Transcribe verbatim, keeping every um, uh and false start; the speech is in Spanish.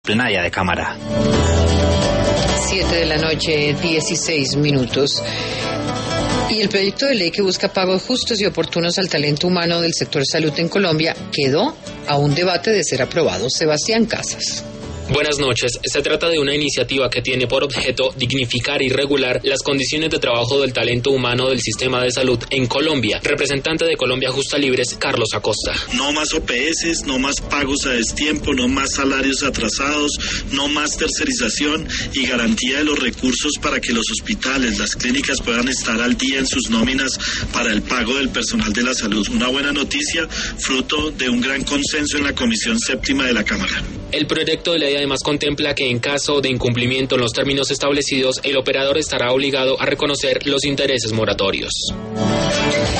plenaria de Cámara. Siete de la noche, dieciséis minutos. Y el proyecto de ley que busca pagos justos y oportunos al talento humano del sector salud en Colombia quedó a un debate de ser aprobado. Sebastián Casas. Buenas noches. Se trata de una iniciativa que tiene por objeto dignificar y regular las condiciones de trabajo del talento humano del sistema de salud en Colombia. Representante de Colombia Justa Libres, Carlos Acosta. No más O P S, no más pagos a destiempo, no más salarios atrasados, no más tercerización y garantía de los recursos para que los hospitales, las clínicas puedan estar al día en sus nóminas para el pago del personal de la salud. Una buena noticia, fruto de un gran consenso en la Comisión Séptima de la Cámara. El proyecto de ley además contempla que en caso de incumplimiento en los términos establecidos, el operador estará obligado a reconocer los intereses moratorios.